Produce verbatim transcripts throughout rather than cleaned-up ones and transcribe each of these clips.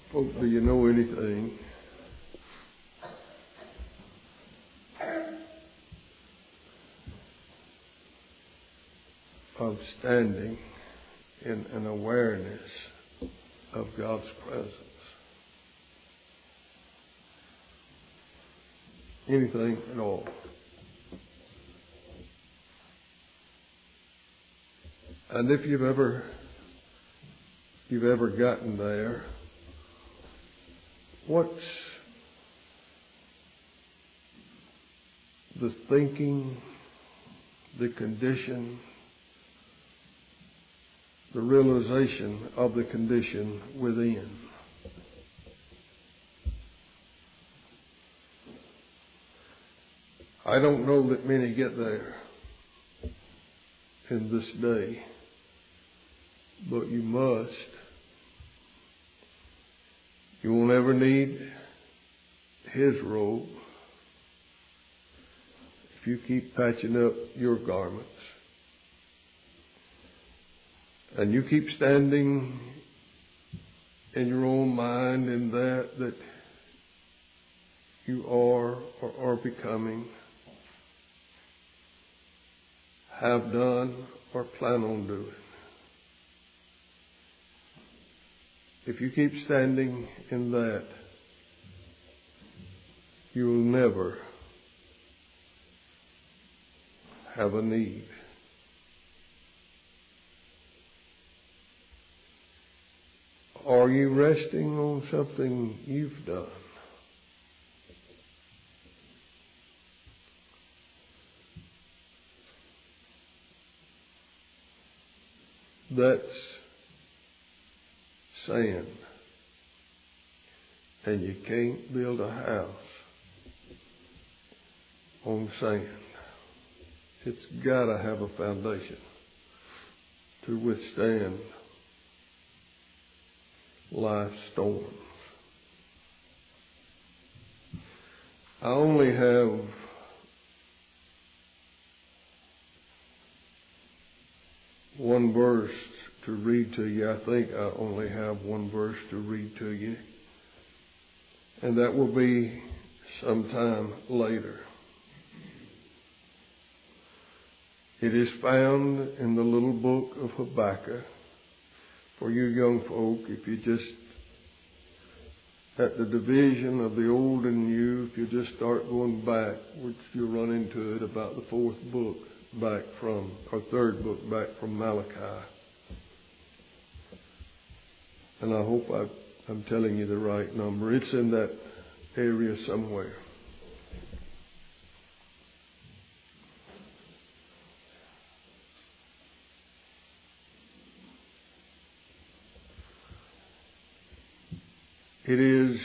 Folk, do you know anything of standing in an awareness of God's presence? Anything at all? And if you've ever you've ever gotten there, what's the thinking, the condition, the realization of the condition within? I don't know that many get there in this day, but you must. You won't ever need His robe if you keep patching up your garments. And you keep standing in your own mind in that that you are or are becoming, have done or plan on doing. If you keep standing in that, you will never have a need. Are you resting on something you've done? That's sand. And you can't build a house on sand. It's got to have a foundation to withstand life's storms. I only have one verse to read to you. I think I only have one verse to read to you. And that will be sometime later. It is found in the little book of Habakkuk. For you young folk, if you just, at the division of the old and new, if you just start going back, which you'll run into it about the fourth book back from, or third book back from Malachi. And I hope I, I'm telling you the right number. It's in that area somewhere. It is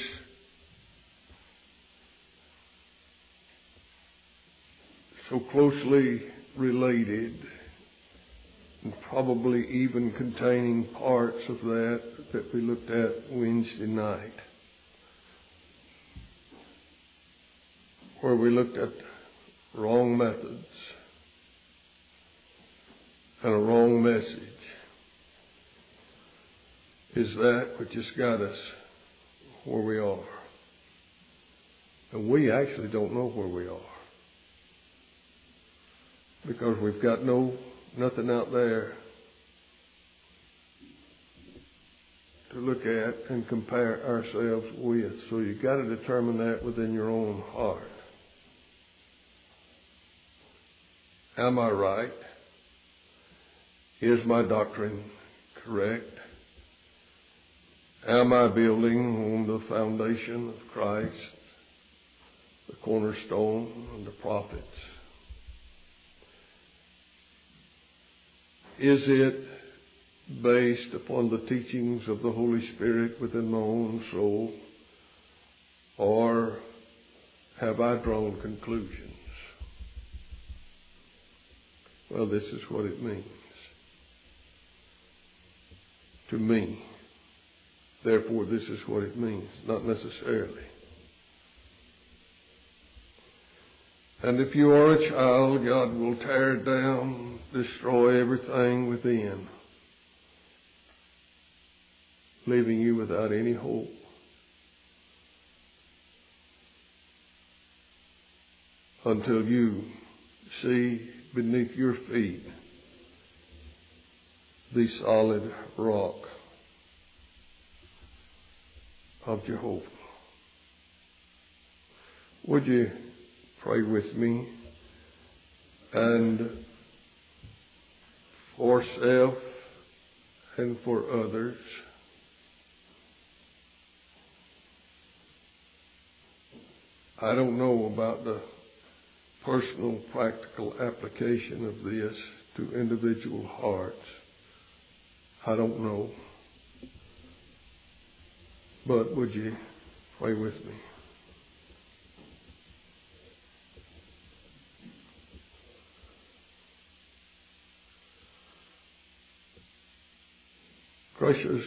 so closely related, and probably even containing parts of that that we looked at Wednesday night, where we looked at wrong methods and a wrong message is that which has got us where we are. And we actually don't know where we are, because we've got no nothing out there to look at and compare ourselves with. So you've got to determine that within your own heart. Am I right? Is my doctrine correct? Am I building on the foundation of Christ, the cornerstone and the prophets? Is it based upon the teachings of the Holy Spirit within my own soul? Or have I drawn conclusions? Well, this is what it means to me. Therefore, this is what it means. Not necessarily. And if you are a child, God will tear down, destroy everything within, leaving you without any hope until you see beneath your feet the solid rock of Jehovah. Would you pray with me? And for self and for others, I don't know about the personal, practical application of this to individual hearts. I don't know. But would you pray with me? Gracious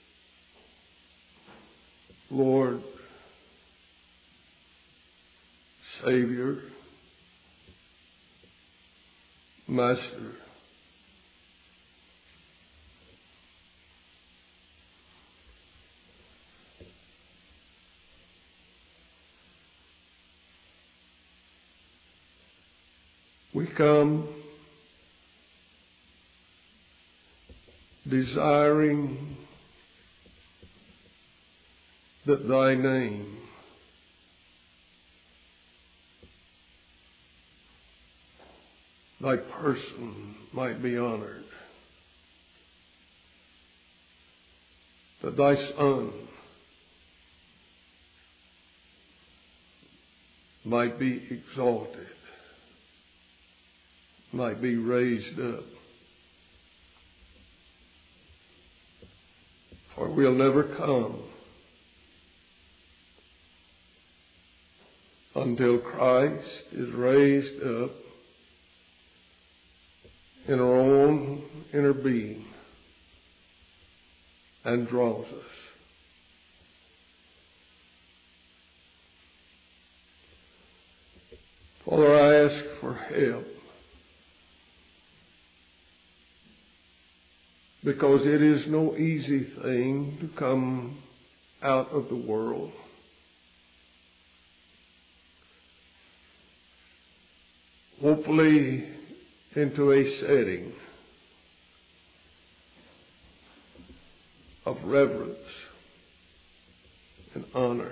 Lord, Savior, Master, we come desiring that thy name thy person might be honored, that thy Son might be exalted, might be raised up. For we'll never come until Christ is raised up in our own inner being and draws us. Father, I ask for help, because it is no easy thing to come out of the world. Hopefully into a setting of reverence and honor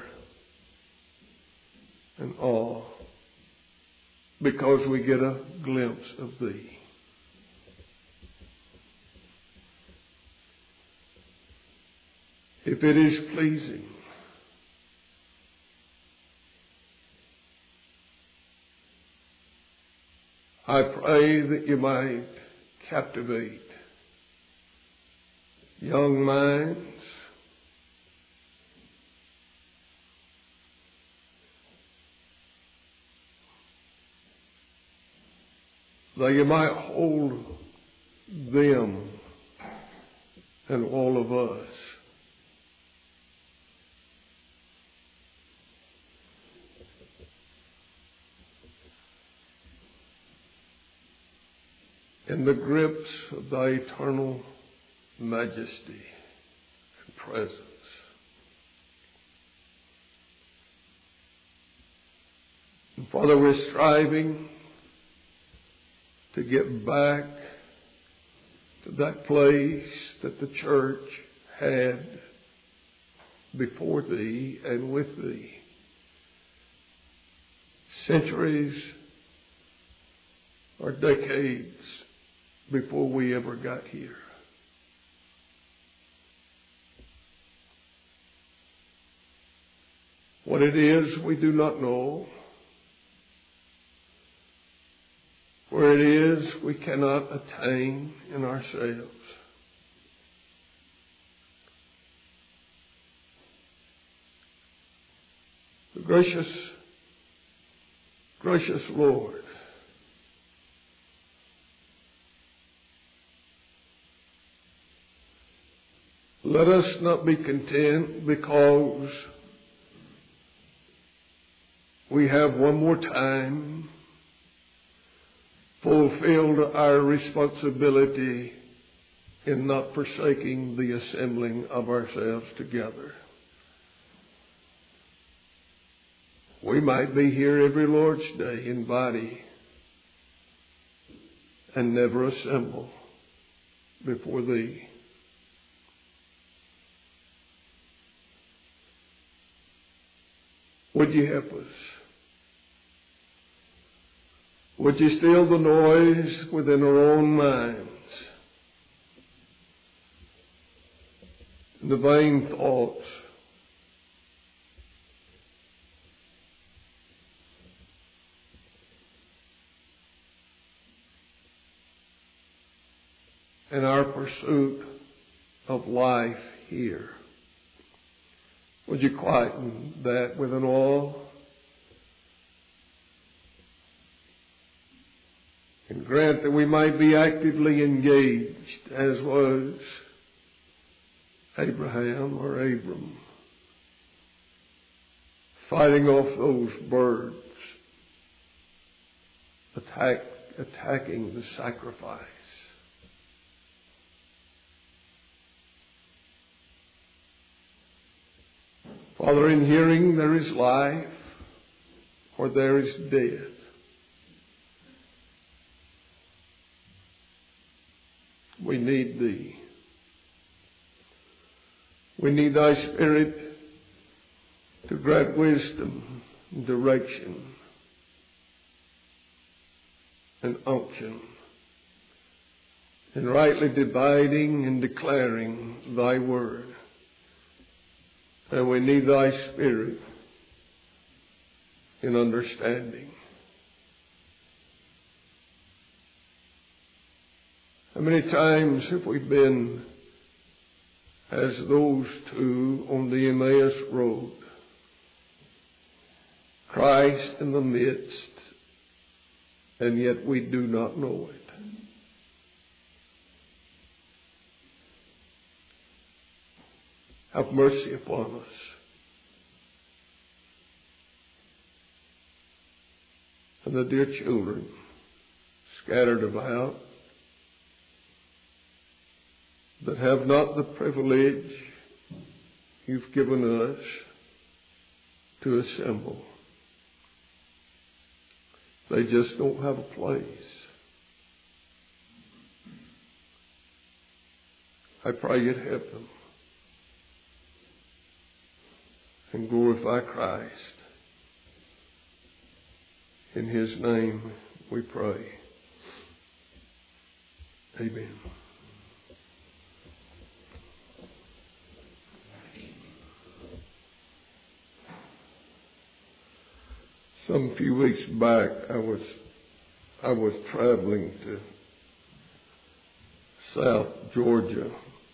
and awe, because we get a glimpse of Thee. If it is pleasing, I pray that you might captivate young minds, that you might hold them and all of us in the grips of thy eternal majesty and presence. And Father, we're striving to get back to that place that the church had before Thee and with Thee. Centuries or decades before we ever got here. What it is, we do not know. Where it is, we cannot attain in ourselves. The gracious, gracious Lord, let us not be content because we have one more time fulfilled our responsibility in not forsaking the assembling of ourselves together. We might be here every Lord's Day in body and never assemble before Thee. Would You help us? Would You still the noise within our own minds, the vain thoughts, and our pursuit of life here? Would You quieten that within all? And grant that we might be actively engaged, as was Abraham or Abram, fighting off those birds, attack, attacking the sacrifice. Father, in hearing there is life, or there is death. We need Thee. We need Thy Spirit to grant wisdom, direction, and unction in rightly dividing and declaring Thy word. And we need Thy Spirit in understanding. How many times have we been as those two on the Emmaus road? Christ in the midst, and yet we do not know it. Have mercy upon us. And the dear children scattered about that have not the privilege You've given us to assemble. They just don't have a place. I pray You'd help them and glorify Christ. In His name we pray. Amen. Some few weeks back, I was I was traveling to South Georgia.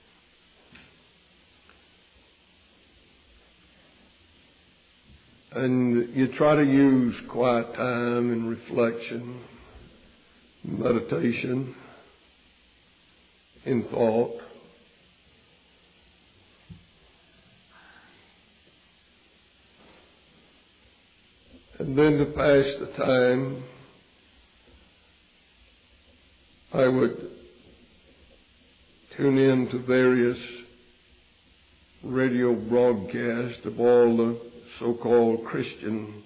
And you try to use quiet time and reflection, meditation, in thought. And then to pass the time, I would tune in to various radio broadcasts of all the so-called Christian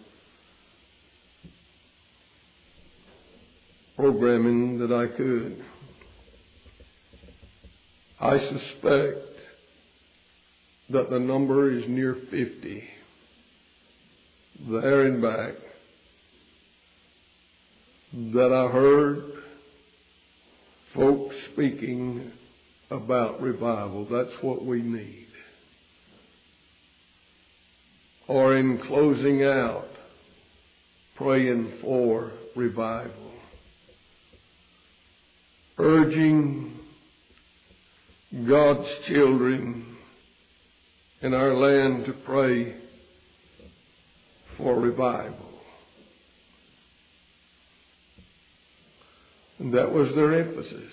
programming that I could. I suspect that the number is near fifty, there and back, that I heard folks speaking about revival. That's what we need. Or in closing out, praying for revival. Urging God's children in our land to pray for revival. And that was their emphasis.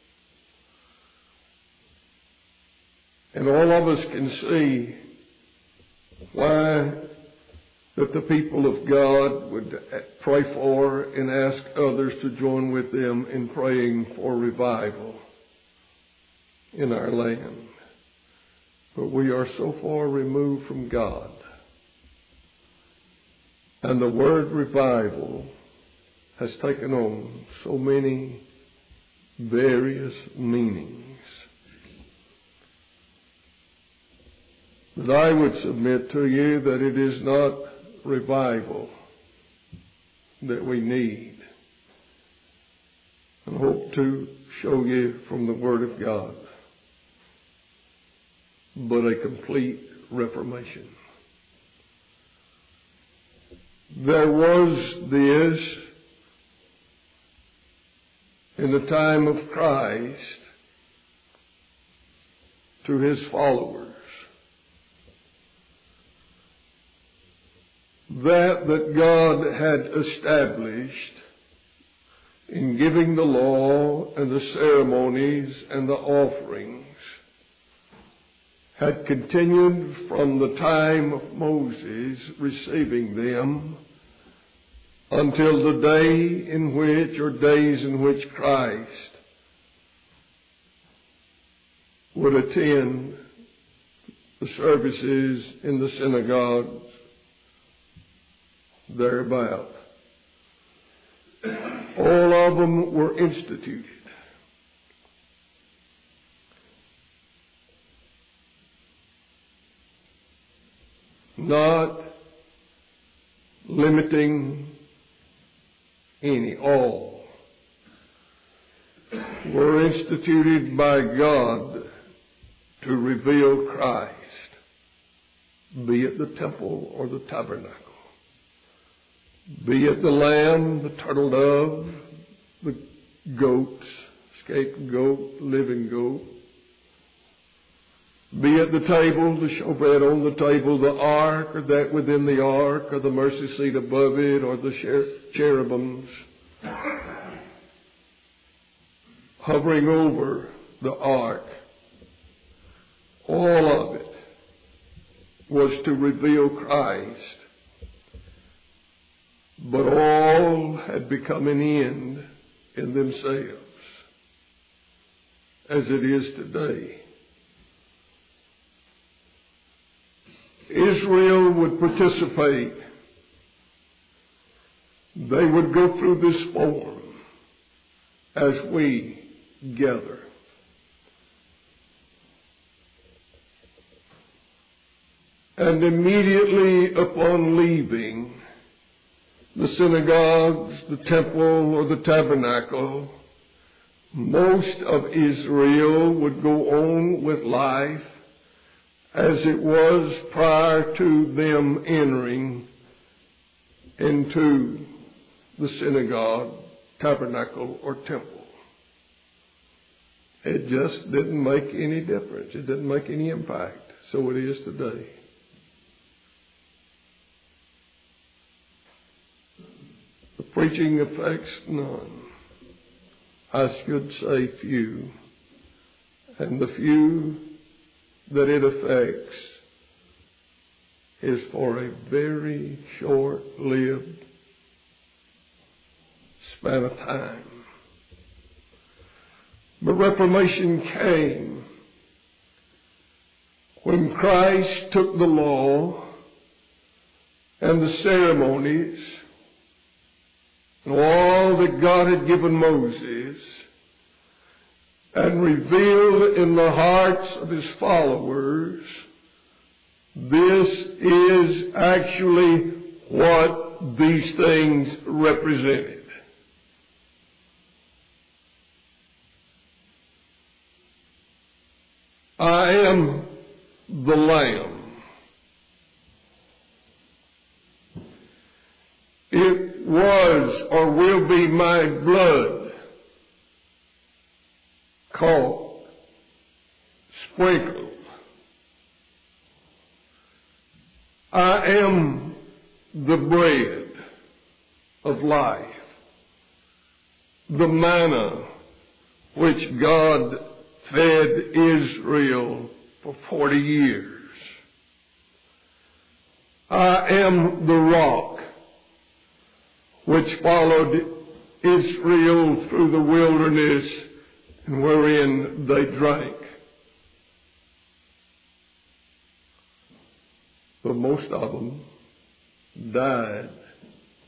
And all of us can see why that the people of God would pray for and ask others to join with them in praying for revival in our land. But we are so far removed from God. And the word revival has taken on so many various meanings. But I would submit to you that it is not revival that we need, and hope to show you from the Word of God, but a complete reformation. There was this in the time of Christ to His followers, that that God had established in giving the law and the ceremonies and the offerings had continued from the time of Moses receiving them until the day in which, or days in which, Christ would attend the services in the synagogues thereabout. All of them were instituted. Not limiting any, all were instituted by God to reveal Christ, be it the temple or the tabernacle, be it the lamb, the turtle dove, the goats, scapegoat, living goat, be it the table, the showbread on the table, the ark, or that within the ark, or the mercy seat above it, or the cherubims hovering over the ark. All of it was to reveal Christ. But all had become an end in themselves, as it is today. Israel would participate. They would go through this form as we gather. And immediately upon leaving the synagogues, the temple, or the tabernacle, most of Israel would go on with life as it was prior to them entering into the synagogue, tabernacle, or temple. It just didn't make any difference. It didn't make any impact. So it is today. The preaching affects none. I should say few. And the few that it affects is for a very short-lived span of time. The Reformation came when Christ took the law and the ceremonies and all that God had given Moses and revealed in the hearts of His followers, this is actually what these things represented. I am the Lamb. It was or will be my blood called, sprinkled. I am the bread of life, the manna which God fed Israel for forty years. I am the rock which followed Israel through the wilderness and wherein they drank. But most of them died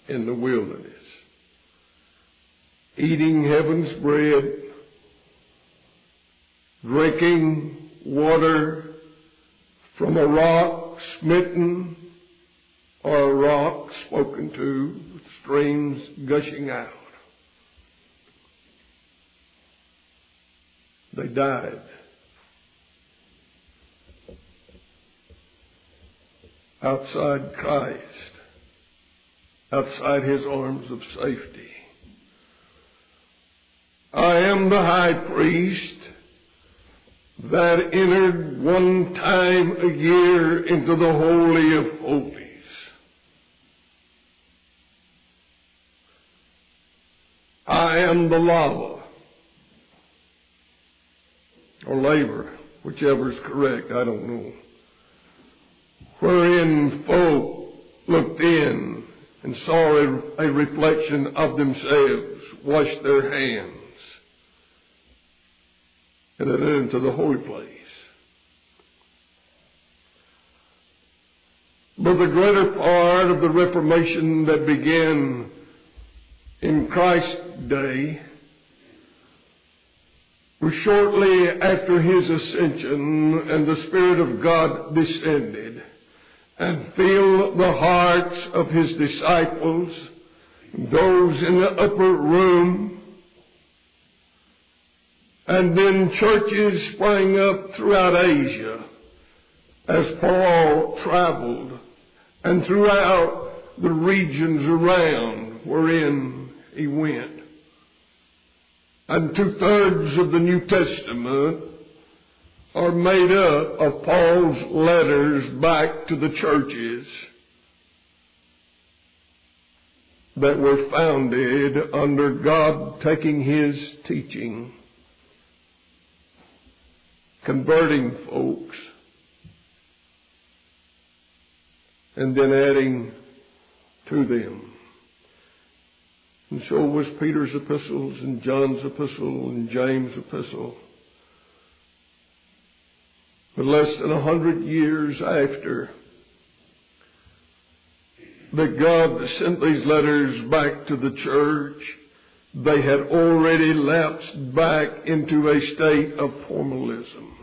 in the wilderness, eating heaven's bread, drinking water from a rock smitten or a rock spoken to, with streams gushing out. They died. Outside Christ, outside His arms of safety. I am the high priest that entered one time a year into the Holy of Holies. I am the lava, or laver, whichever is correct, I don't know, wherein folk looked in and saw a, a reflection of themselves, washed their hands, and entered into the holy place. But the greater part of the Reformation that began in Christ's day was shortly after His ascension, and the Spirit of God descended and filled the hearts of His disciples, those in the upper room. And then churches sprang up throughout Asia as Paul traveled, and throughout the regions around wherein he went. And two-thirds of the New Testament are made up of Paul's letters back to the churches that were founded under God taking His teaching, converting folks, and then adding to them. And so was Peter's epistles and John's epistle and James' epistle. But less than a hundred years after that God sent these letters back to the church, they had already lapsed back into a state of formalism.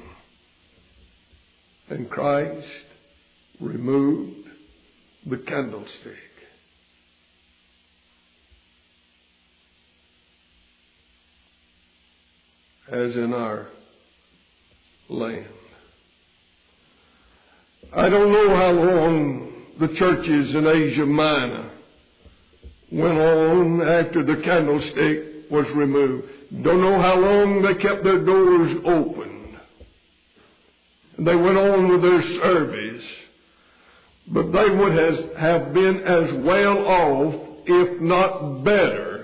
And Christ removed the candlestick. As in our land. I don't know how long the churches in Asia Minor went on after the candlestick was removed. Don't know how long they kept their doors open. They went on with their service. But they would has, have been as well off, if not better,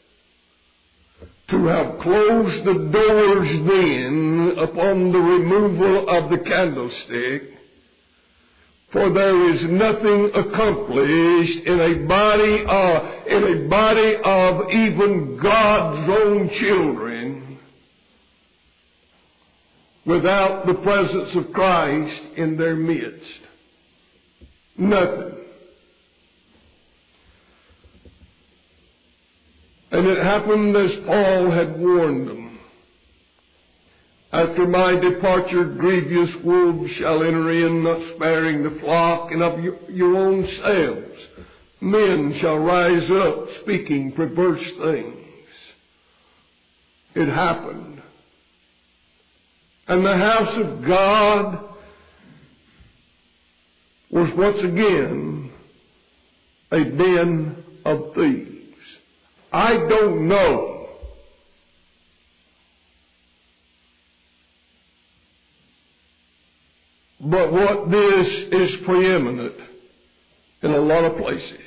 to have closed the doors then upon the removal of the candlestick. For there is nothing accomplished in a body of, in a body of even God's own children without the presence of Christ in their midst. Nothing. And it happened as Paul had warned them. After my departure, grievous wolves shall enter in, not sparing the flock, and of your, your own selves men shall rise up, speaking perverse things. It happened. And the house of God was once again a den of thieves. I don't know but what this is preeminent in a lot of places.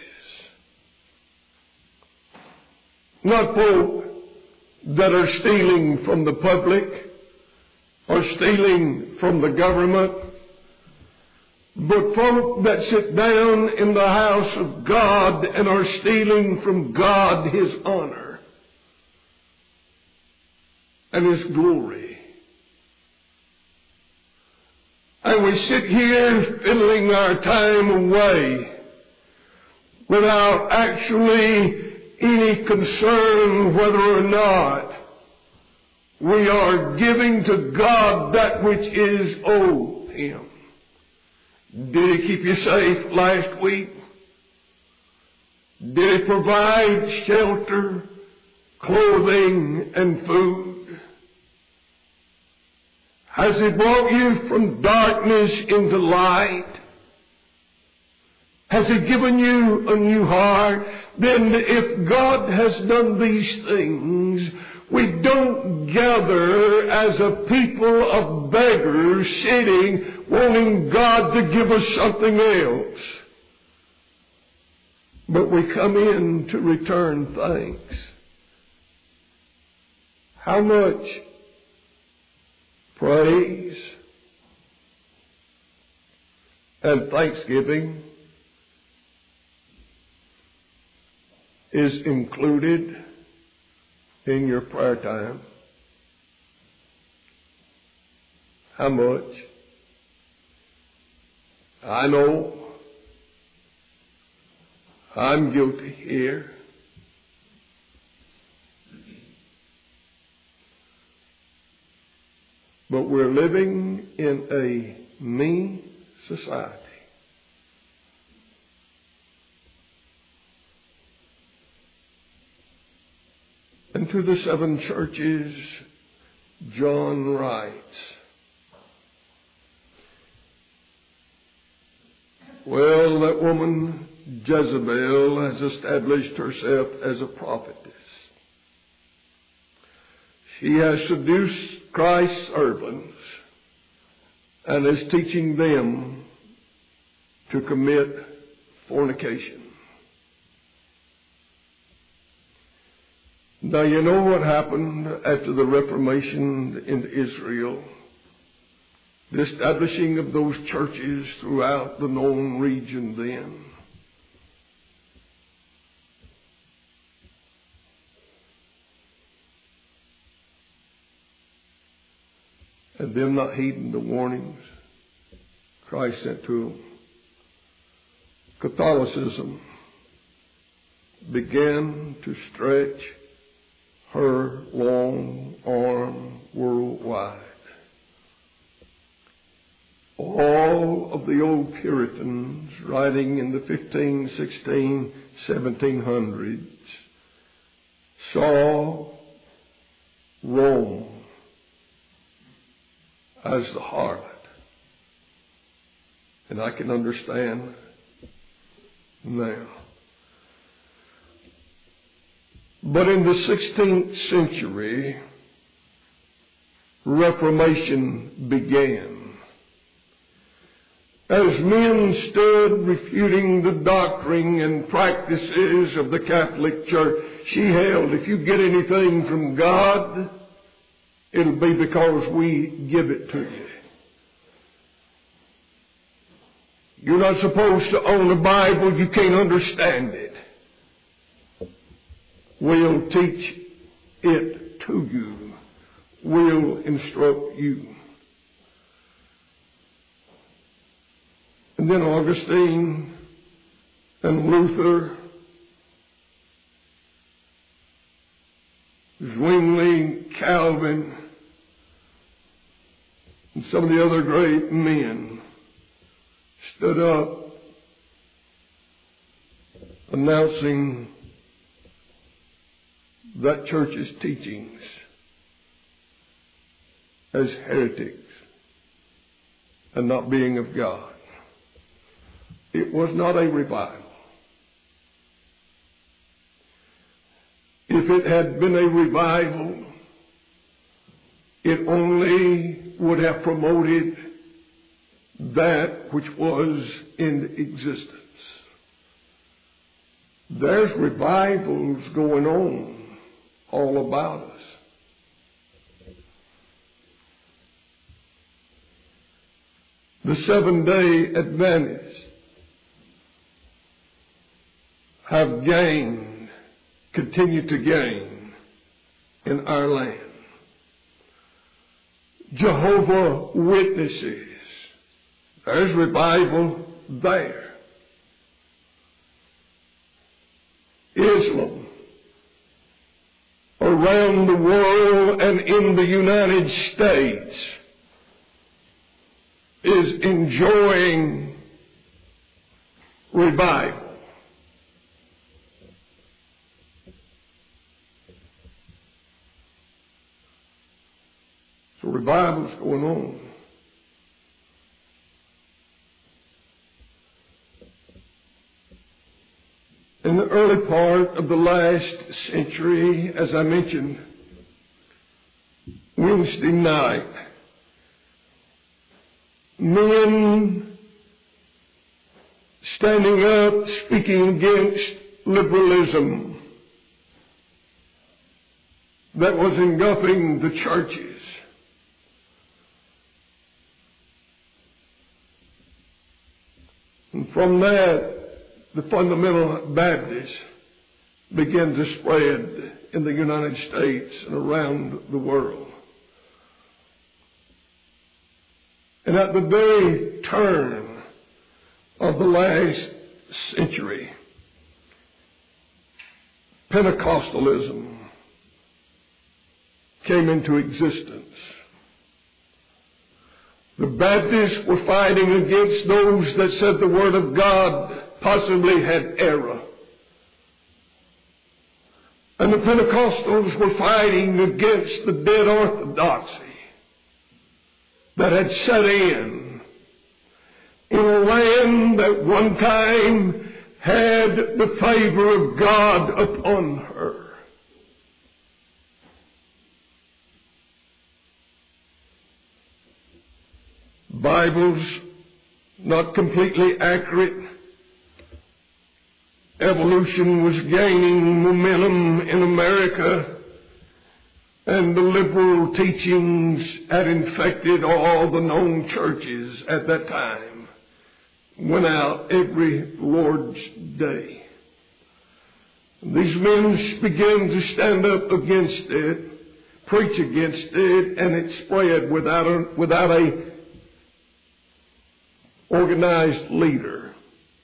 Not folk that are stealing from the public or stealing from the government, but folk that sit down in the house of God and are stealing from God His honor and His glory. And we sit here fiddling our time away without actually any concern whether or not we are giving to God that which is owed Him. Did He keep you safe last week? Did He provide shelter, clothing, and food? Has He brought you from darkness into light? Has He given you a new heart? Then if God has done these things, we don't gather as a people of beggars sitting wanting God to give us something else. But we come in to return thanks. How much praise and thanksgiving is included in your prayer time? How much? I know I'm guilty here. But we're living in a me society. And to the seven churches, John writes, well, that woman Jezebel has established herself as a prophetess. She has seduced Christ's servants and is teaching them to commit fornication. Now, you know what happened after the Reformation in Israel? The establishing of those churches throughout the known region then. And them not heeding the warnings Christ sent to them. Catholicism began to stretch her long arm worldwide. All of the old Puritans writing in the fifteen, sixteen, seventeen hundreds saw Rome as the harlot. And I can understand now. But in the sixteenth century, Reformation began. As men stood refuting the doctrine and practices of the Catholic Church, she held, if you get anything from God, it'll be because we give it to you. You're not supposed to own a Bible. You can't understand it. We'll teach it to you. We'll instruct you. And then Augustine and Luther, Zwingli, Calvin, and some of the other great men stood up announcing that church's teachings as heretics and not being of God. It was not a revival. If it had been a revival, it only would have promoted that which was in existence. There's revivals going on all about us. The Seventh-day Adventists have gained, continue to gain in our land. Jehovah Witnesses, there's revival there. Islam around the world and in the United States is enjoying revival. So revival's going on. In the early part of the last century, as I mentioned, Wednesday night, men standing up, speaking against liberalism that was engulfing the churches. And from that, the fundamental Baptists began to spread in the United States and around the world. And at the very turn of the last century, Pentecostalism came into existence. The Baptists were fighting against those that said the Word of God possibly had error. And the Pentecostals were fighting against the dead orthodoxy that had set in in a land that one time had the favor of God upon her. Bible's not completely accurate. Evolution was gaining momentum in America, and the liberal teachings had infected all the known churches at that time. Went out every Lord's Day. These men began to stand up against it, preach against it, and it spread without a, without a organized leader.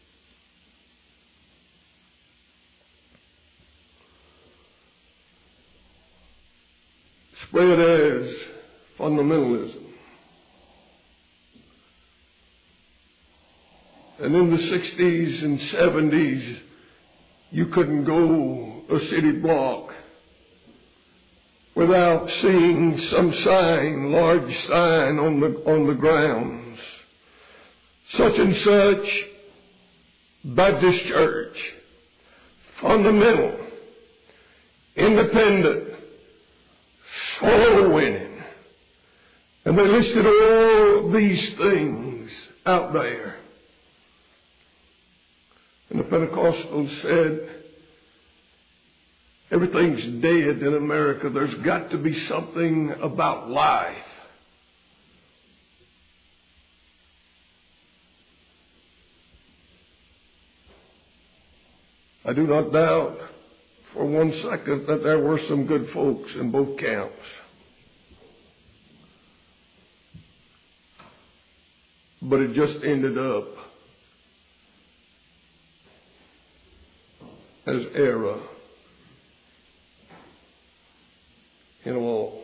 Spread as fundamentalism. And in the sixties and seventies, you couldn't go a city block without seeing some sign, large sign on the, on the grounds. Such and such Baptist church, fundamental, independent, soul winning. And they listed all these things out there. And the Pentecostals said, everything's dead in America. There's got to be something about life. I do not doubt for one second that there were some good folks in both camps. But it just ended up as error in all.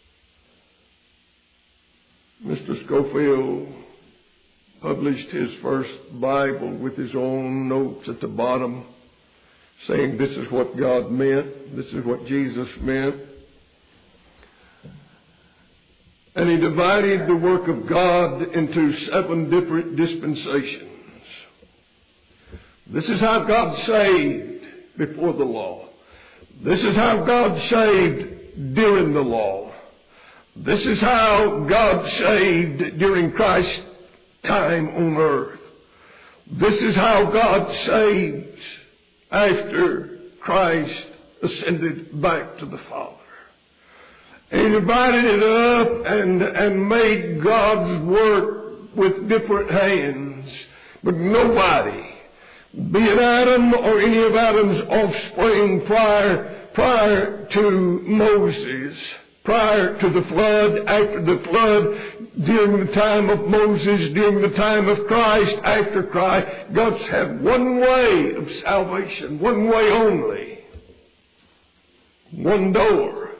Mister Scofield published his first Bible with his own notes at the bottom, saying this is what God meant, this is what Jesus meant. And he divided the work of God into seven different dispensations. This is how God saved before the law. This is how God saved during the law. This is how God saved during Christ's time on earth. This is how God saves after Christ ascended back to the Father. And he divided it up and, and made God's work with different hands. But nobody, be it Adam or any of Adam's offspring prior, prior to Moses, prior to the flood, after the flood, during the time of Moses, during the time of Christ, after Christ. God's had one way of salvation, one way only. One door.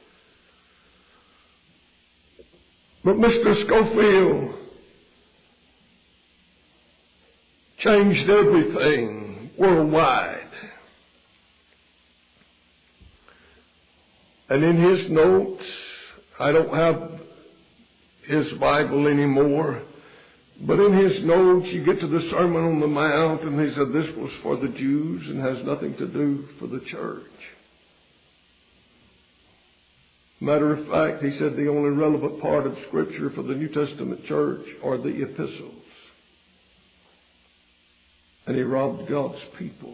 But Mister Scofield changed everything worldwide. And in his notes, I don't have his Bible anymore, but in his notes you get to the Sermon on the Mount, and he said this was for the Jews and has nothing to do for the church. Matter of fact, he said the only relevant part of Scripture for the New Testament church are the epistles. And he robbed God's people.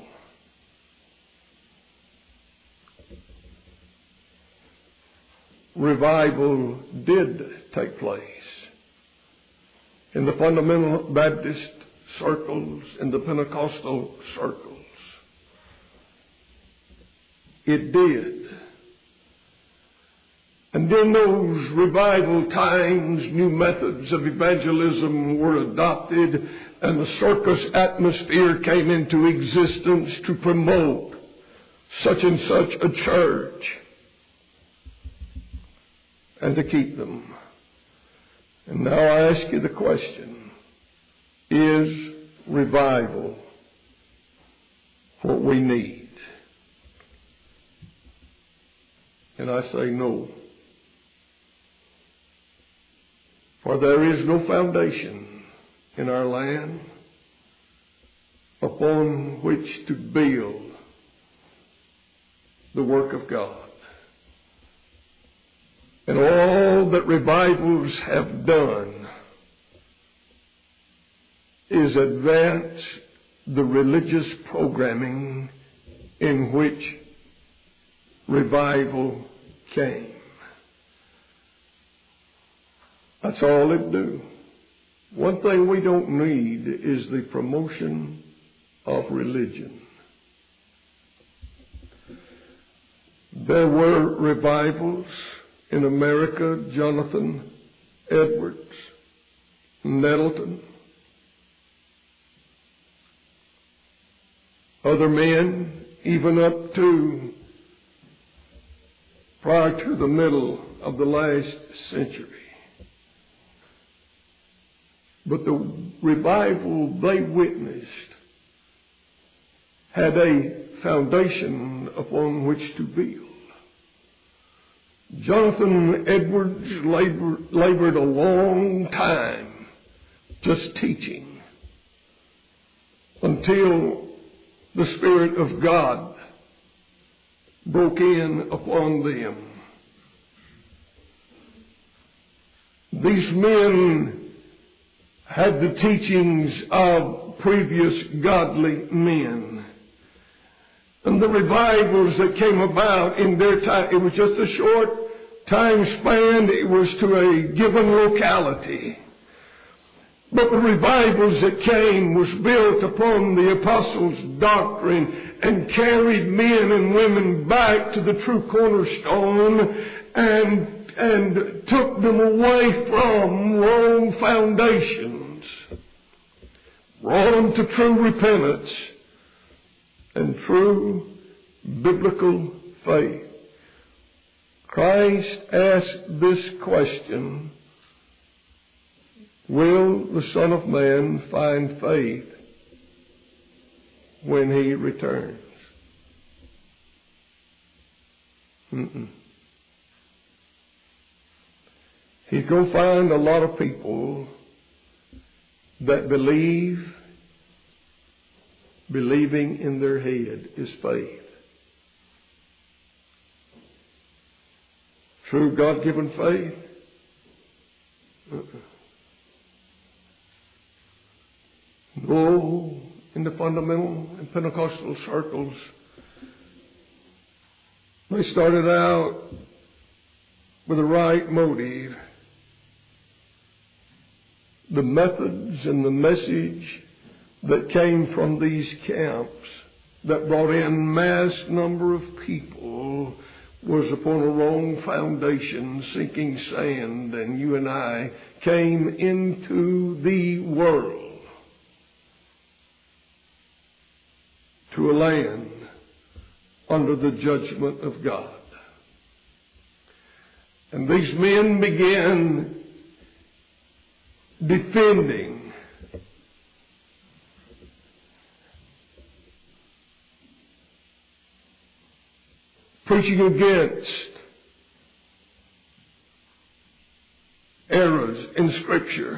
Revival did take place in the fundamental Baptist circles, in the Pentecostal circles. It did. And in those revival times, new methods of evangelism were adopted, and the circus atmosphere came into existence to promote such and such a church and to keep them. And now I ask you the question, is revival what we need? And I say no. For there is no foundation in our land upon which to build the work of God. And all that revivals have done is advance the religious programming in which revival came. That's all it do. One thing we don't need is the promotion of religion. There were revivals in America. Jonathan Edwards, Nettleton, other men, even up to prior to the middle of the last century. But the revival they witnessed had a foundation upon which to build. Jonathan Edwards labored, labored a long time just teaching until the Spirit of God broke in upon them. These men had the teachings of previous godly men. And the revivals that came about in their time, it was just a short time span. It was to a given locality. But the revivals that came was built upon the apostles' doctrine and carried men and women back to the true cornerstone and and took them away from wrong foundations, brought them to true repentance and true biblical faith. Christ asked this question, will the Son of Man find faith when He returns? Mm-mm. He's going to find a lot of people that believe, believing in their head is faith. True God-given faith? Uh-uh. No, in the fundamental and Pentecostal circles, they started out with the right motive. The methods and the message that came from these camps that brought in mass number of people was upon a wrong foundation, sinking sand, and you and I came into the world to a land under the judgment of God. And these men began defending preaching against errors in Scripture.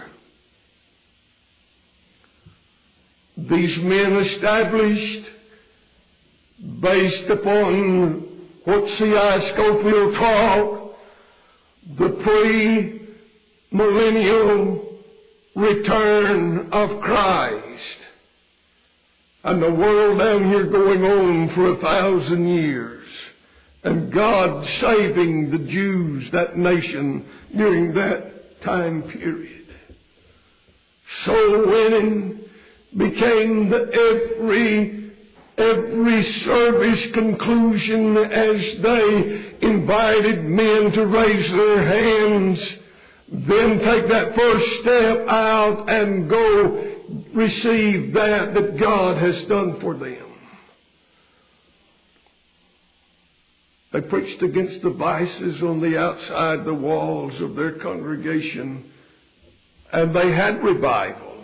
These men established, based upon what C I Scofield taught, the pre-millennial return of Christ. And the world down here going on for a thousand years. And God saving the Jews, that nation, during that time period. Soul winning became the every, every service conclusion as they invited men to raise their hands, then take that first step out and go receive that that God has done for them. They preached against the vices on the outside the walls of their congregation, and they had revival.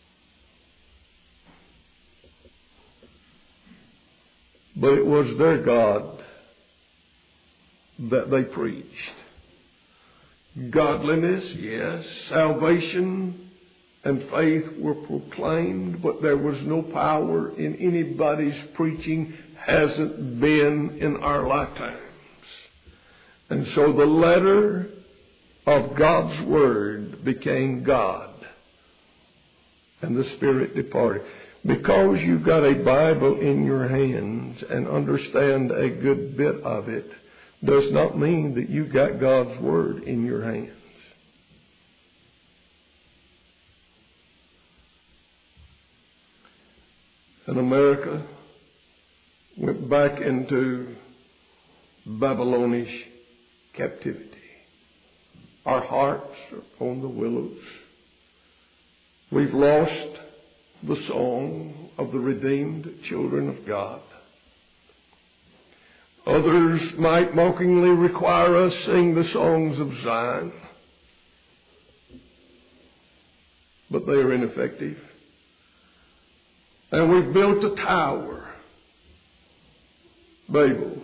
But it was their God that they preached. Godliness, yes. Salvation and faith were proclaimed, but there was no power in anybody's preaching. Hasn't been in our lifetimes. And so the letter of God's Word became God, and the Spirit departed. Because you've got a Bible in your hands and understand a good bit of it, does not mean that you've got God's Word in your hands. And America went back into Babylonish captivity. Our hearts are on the willows. We've lost the song of the redeemed children of God. Others might mockingly require us sing the songs of Zion, but they are ineffective. And we've built a tower, Babel.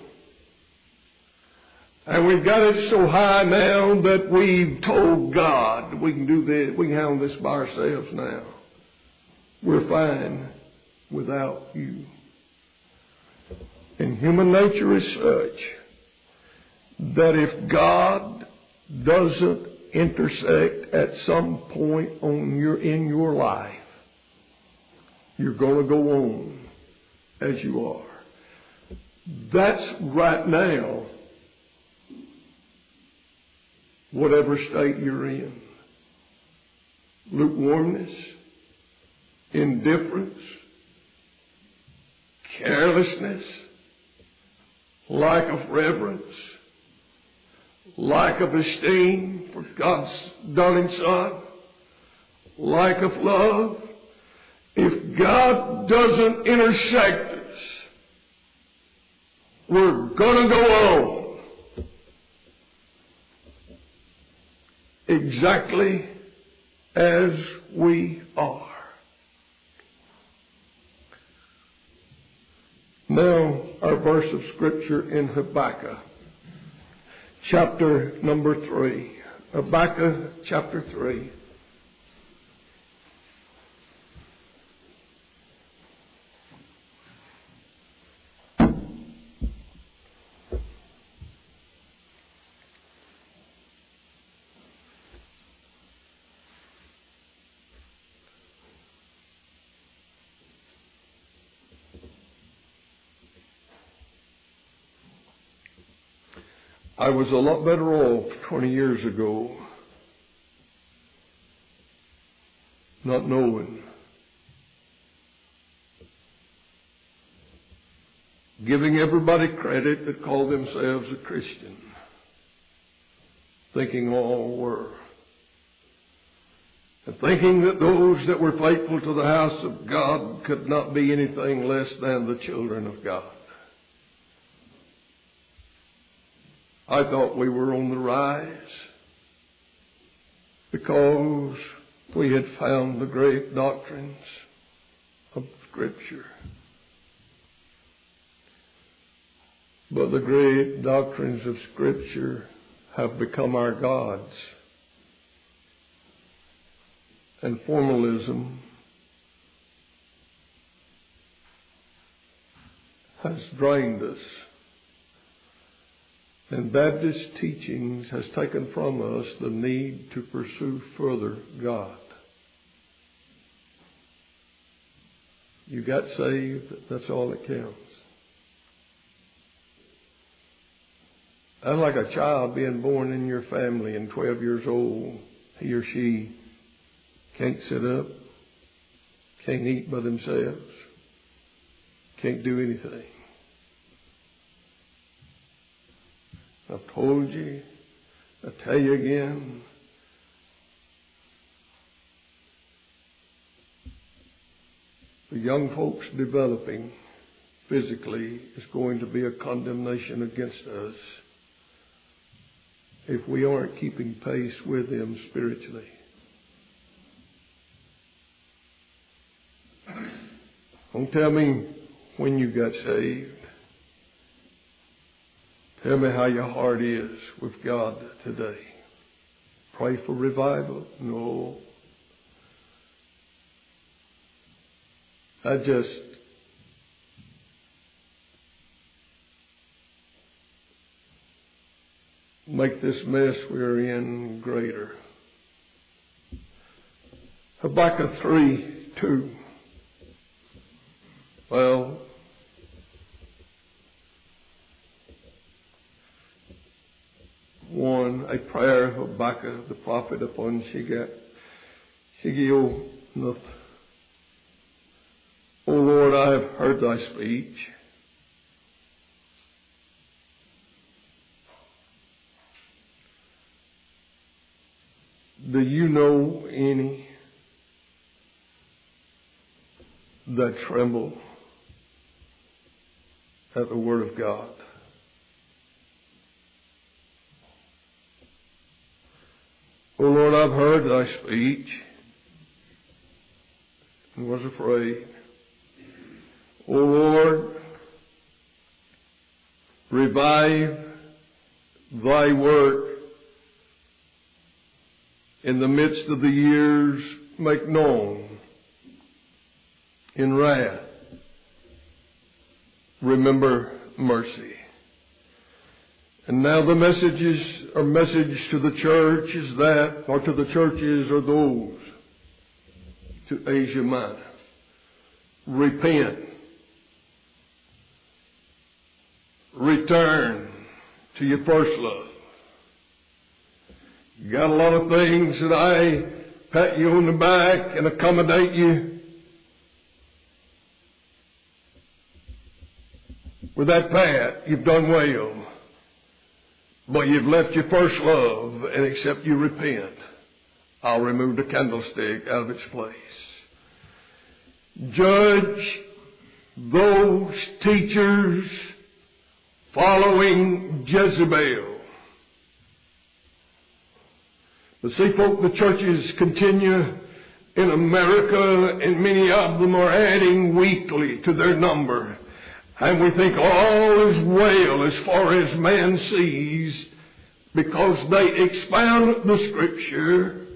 And we've got it so high now that we've told God we can do this, we can handle this by ourselves now. We're fine without you. And human nature is such that if God doesn't intersect at some point on your in your life, you're going to go on as you are. That's right now, whatever state you're in. Lukewarmness, indifference, carelessness, lack of reverence, lack of esteem for God's darling Son, lack of love. If God doesn't intersect us, we're going to go on exactly as we are. Now, our verse of Scripture in Habakkuk, chapter number three. Habakkuk, chapter three. I was a lot better off twenty years ago, not knowing giving everybody credit that called themselves a Christian, thinking all were, and thinking that those that were faithful to the house of God could not be anything less than the children of God. I thought we were on the rise because we had found the great doctrines of Scripture. But the great doctrines of Scripture have become our gods. And formalism has drained us. And Baptist teachings has taken from us the need to pursue further God. You got saved, that's all that counts. That's like a child being born in your family and twelve years old. He or she can't sit up, can't eat by themselves, can't do anything. I've told you, I tell you again, the young folks developing physically is going to be a condemnation against us if we aren't keeping pace with them spiritually. Don't tell me when you got saved. Tell me how your heart is with God today. Pray for revival? No. I just make this mess we're in greater. Habakkuk three two. Well, one, a prayer of Habakkuk the prophet upon Shigionoth. O Lord, I have heard thy speech. Do you know any that tremble at the word of God? O Lord, I've heard thy speech and was afraid. O Lord, revive thy work in the midst of the years, make known in wrath. Remember mercy. And now the messages or message to the church is that, or to the churches or those to Asia Minor. Repent. Return to your first love. You got a lot of things that I pat you on the back and accommodate you. With that pat, you've done well. But you've left your first love, and except you repent, I'll remove the candlestick out of its place. Judge those teachers following Jezebel. But see, folk, the churches continue in America, and many of them are adding weekly to their number. And we think all is well as far as man sees, because they expound the Scripture,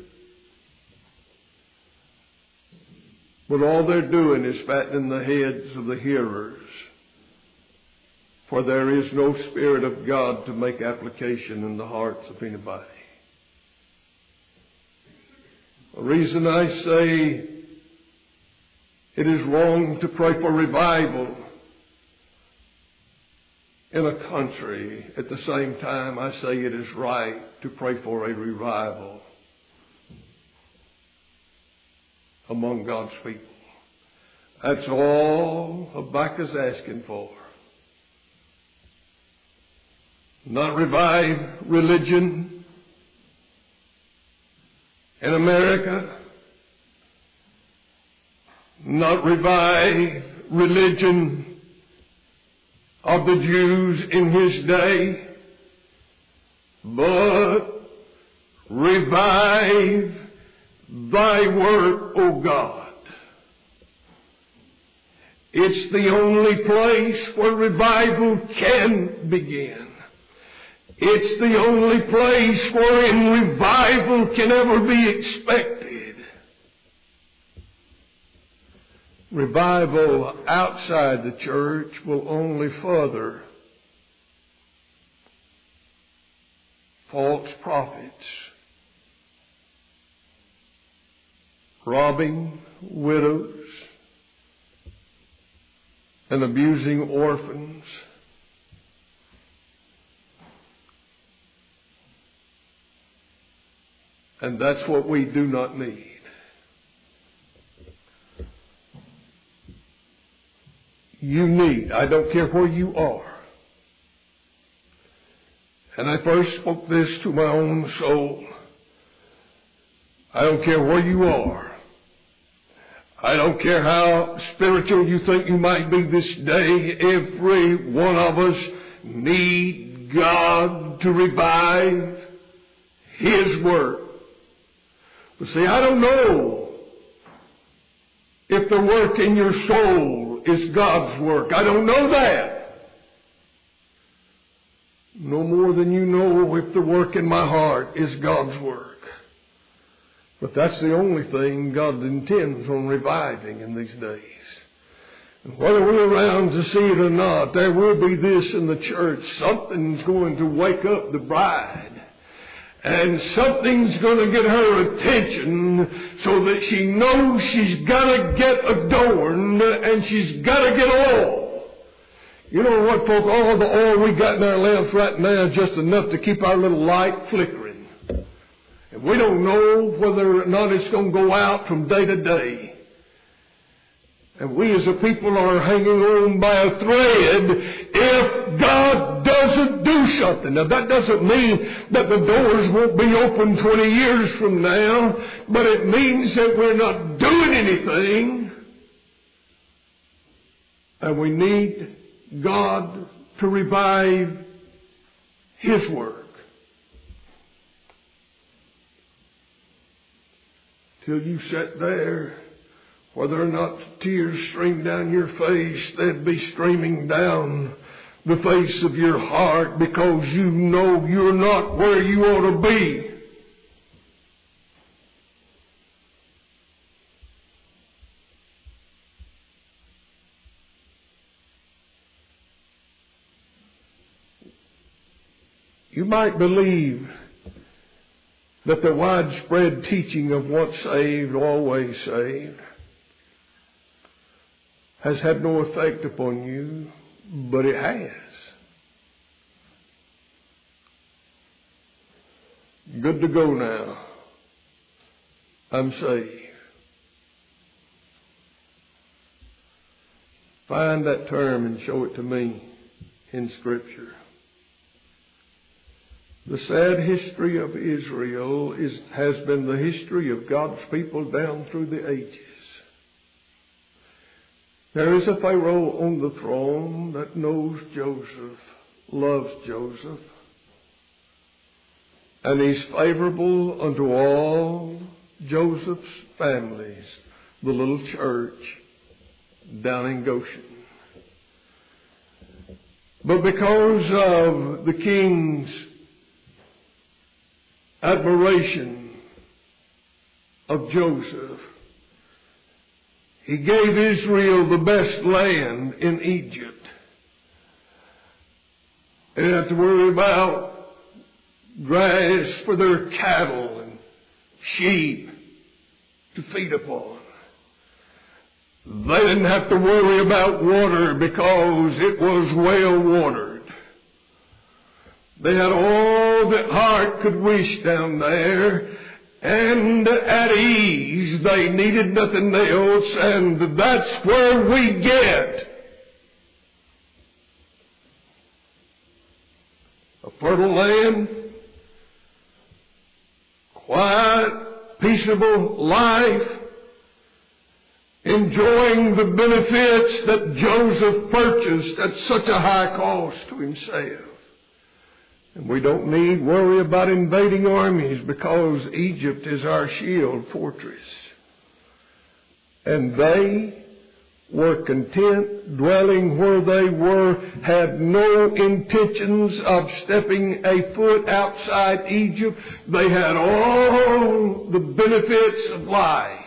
but all they're doing is fattening the heads of the hearers. For there is no Spirit of God to make application in the hearts of anybody. The reason I say it is wrong to pray for revival in a country, at the same time I say it is right to pray for a revival among God's people. That's all Habakkuk's asking for. not revive religion in America, not revive religion of the Jews in his day, but revive thy work, O God. It's the only place where revival can begin. It's the only place wherein revival can ever be expected. Revival outside the church will only further false prophets, robbing widows, and abusing orphans. And that's what we do not need. You need, I don't care where you are. And I first spoke this to my own soul. I don't care where you are. I don't care how spiritual you think you might be this day. Every one of us need God to revive His work. But see, I don't know if the work in your soul is God's work. I don't know that. No more than you know if the work in my heart is God's work. But that's the only thing God intends on reviving in these days. And whether we're around to see it or not, there will be this in the church. Something's going to wake up the bride. And something's going to get her attention so that she knows she's got to get adorned and she's got to get oil. You know what, folk? All the oil we got in our lamps right now is just enough to keep our little light flickering. And we don't know whether or not it's going to go out from day to day. And we as a people are hanging on by a thread if God doesn't do something. Now that doesn't mean that the doors won't be open twenty years from now, but it means that we're not doing anything. And we need God to revive His work. Till you sat there, whether or not tears streamed down your face, they'd be streaming down the face of your heart because you know you're not where you ought to be. You might believe that the widespread teaching of once saved, always saved has had no effect upon you, but it has. Good to go now. I'm saved. Find that term and show it to me in Scripture. The sad history of Israel is, has been the history of God's people down through the ages. There is a Pharaoh on the throne that knows Joseph, loves Joseph, and he's favorable unto all Joseph's families, the little church down in Goshen. But because of the king's admiration of Joseph, he gave Israel the best land in Egypt. They didn't have to worry about grass for their cattle and sheep to feed upon. They didn't have to worry about water because it was well watered. They had all that heart could wish down there, and at ease. They needed nothing else, and that's where we get a fertile land, quiet, peaceable life, enjoying the benefits that Joseph purchased at such a high cost to himself. And we don't need worry about invading armies because Egypt is our shield fortress. And they were content dwelling where they were, had no intentions of stepping a foot outside Egypt. They had all the benefits of life.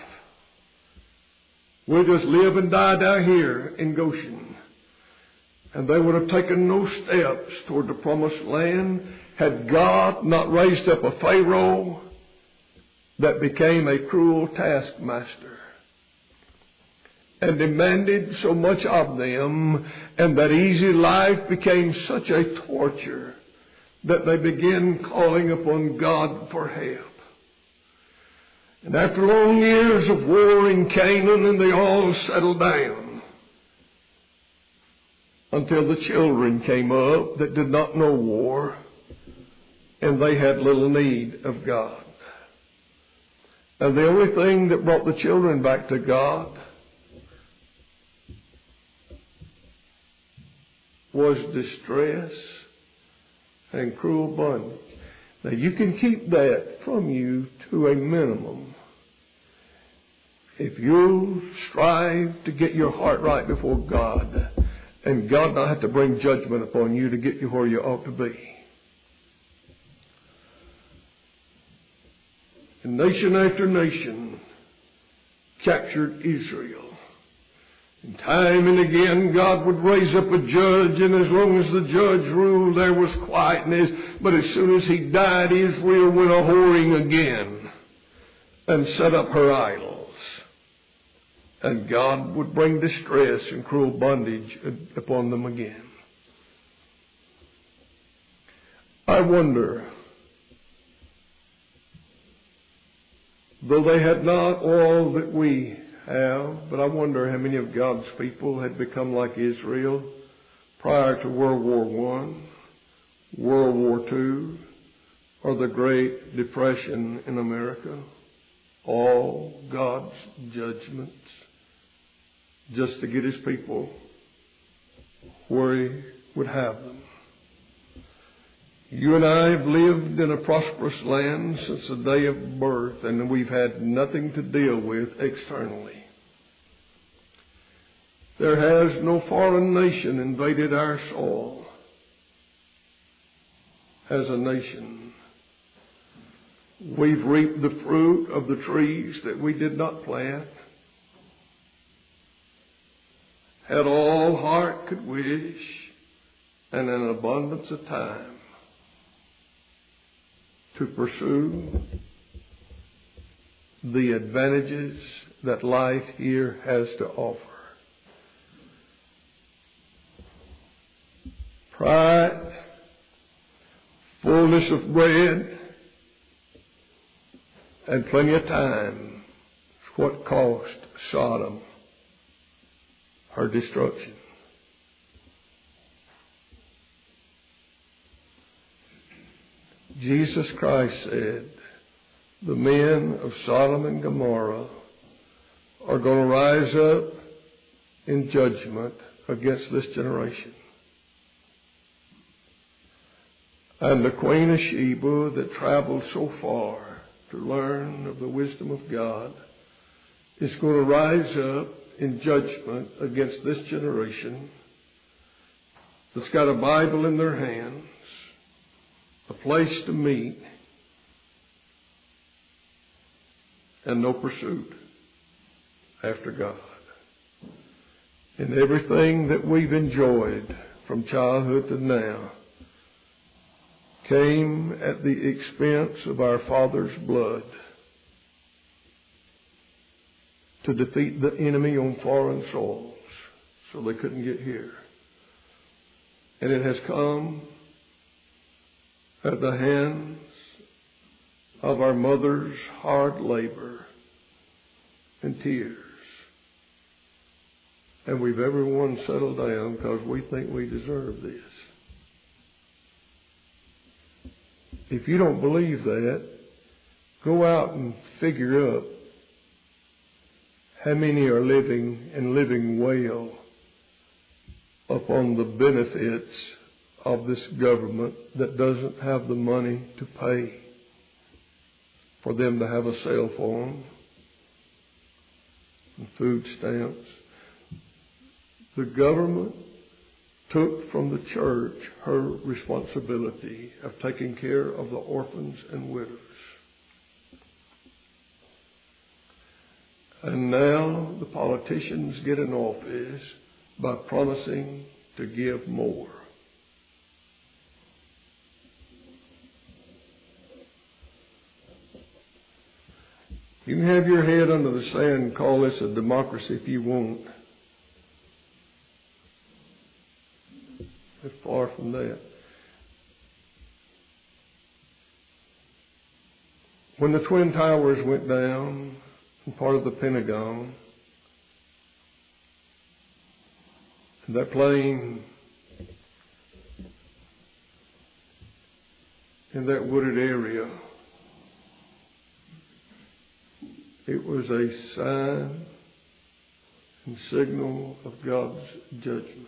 We'll just live and die down here in Goshen. And they would have taken no steps toward the promised land had God not raised up a Pharaoh that became a cruel taskmaster and demanded so much of them, and that easy life became such a torture that they began calling upon God for help. And after long years of war in Canaan, and they all settled down until the children came up that did not know war, and they had little need of God. And the only thing that brought the children back to God was distress and cruel bondage. Now you can keep that from you to a minimum if you strive to get your heart right before God, and God not have to bring judgment upon you to get you where you ought to be. And nation after nation captured Israel. And time and again God would raise up a judge, and as long as the judge ruled there was quietness. But as soon as he died, Israel went a-whoring again and set up her idols. And God would bring distress and cruel bondage upon them again. I wonder, though they had not all that we have, but I wonder how many of God's people had become like Israel prior to World War One, World War Two, or the Great Depression in America. All God's judgments just to get His people where He would have them. You and I have lived in a prosperous land since the day of birth, and we've had nothing to deal with externally. There has no foreign nation invaded our soil as a nation. We've reaped the fruit of the trees that we did not plant, had all heart could wish, and an abundance of time to pursue the advantages that life here has to offer. Pride, fullness of bread, and plenty of time is what cost Sodom her destruction. Jesus Christ said, the men of Sodom and Gomorrah are going to rise up in judgment against this generation. And the Queen of Sheba that traveled so far to learn of the wisdom of God is going to rise up in judgment against this generation that's got a Bible in their hands, a place to meet, and no pursuit after God. And everything that we've enjoyed from childhood to now came at the expense of our father's blood to defeat the enemy on foreign soils so they couldn't get here. And it has come at the hands of our mother's hard labor and tears. And we've everyone settled down because we think we deserve this. If you don't believe that, go out and figure up how many are living and living well upon the benefits of this government that doesn't have the money to pay for them to have a cell phone and food stamps. The government took from the church her responsibility of taking care of the orphans and widows. And now the politicians get in office by promising to give more. You can have your head under the sand and call this a democracy if you want. It's far from that. When the Twin Towers went down, and part of the Pentagon, and that plane in that wooded area, it was a sign and signal of God's judgment.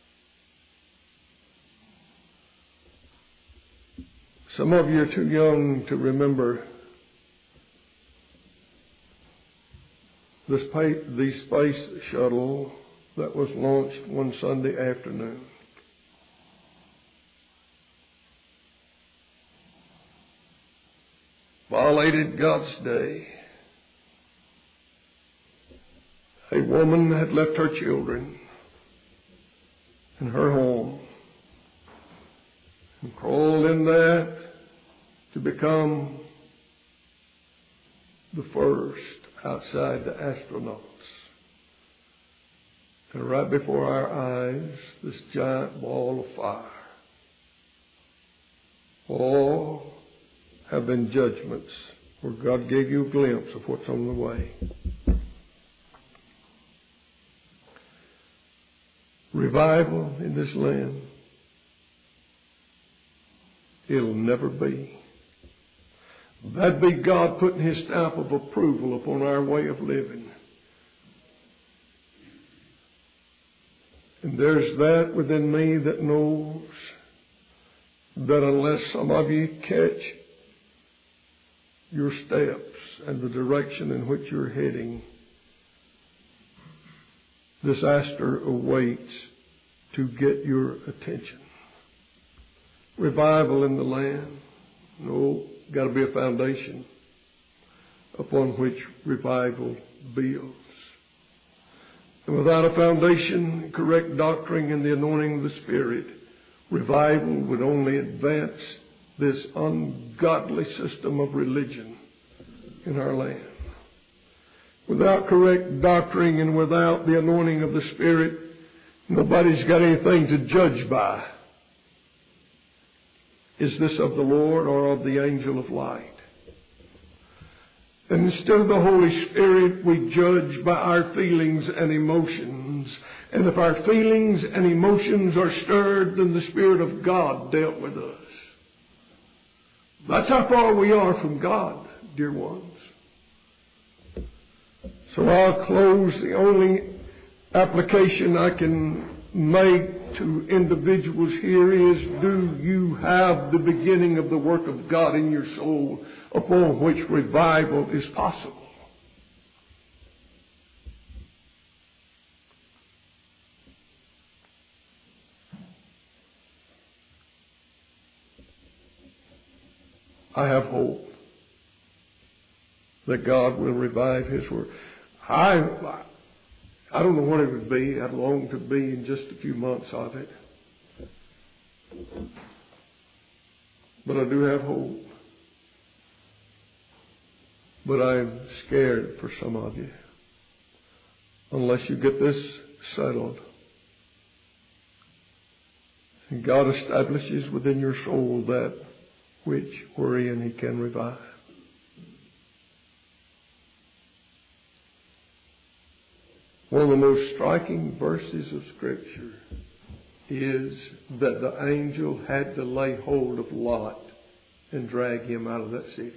Some of you are too young to remember the space, the space shuttle that was launched one Sunday afternoon. Violated God's day. A woman had left her children in her home and crawled in that to become the first outside the astronauts. And right before our eyes, this giant ball of fire. All have been judgments where God gave you a glimpse of what's on the way. Revival in this land, it'll never be. That'd be God putting His stamp of approval upon our way of living. And there's that within me that knows that unless some of you catch your steps and the direction in which you're heading, disaster awaits to get your attention. Revival in the land? No, got to be a foundation upon which revival builds. And without a foundation, correct doctrine, and the anointing of the Spirit, revival would only advance this ungodly system of religion in our land. Without correct doctrine and without the anointing of the Spirit, nobody's got anything to judge by. Is this of the Lord or of the angel of light? And instead of the Holy Spirit, we judge by our feelings and emotions. And if our feelings and emotions are stirred, then the Spirit of God dealt with us. That's how far we are from God, dear ones. So I'll close. The only application I can make to individuals here is, do you have the beginning of the work of God in your soul upon which revival is possible? I have hope that God will revive His work. I, I don't know what it would be. I'd long to be in just a few months of it. But I do have hope. But I'm scared for some of you. Unless you get this settled. And God establishes within your soul that which wherein He can revive. One of the most striking verses of Scripture is that the angel had to lay hold of Lot and drag him out of that city.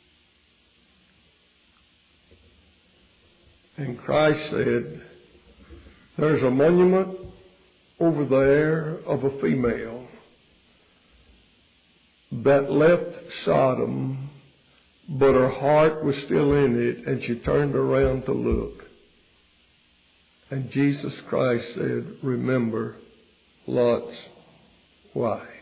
And Christ said, there's a monument over there of a female that left Sodom, but her heart was still in it, and she turned around to look. And Jesus Christ said, remember Lot's wife.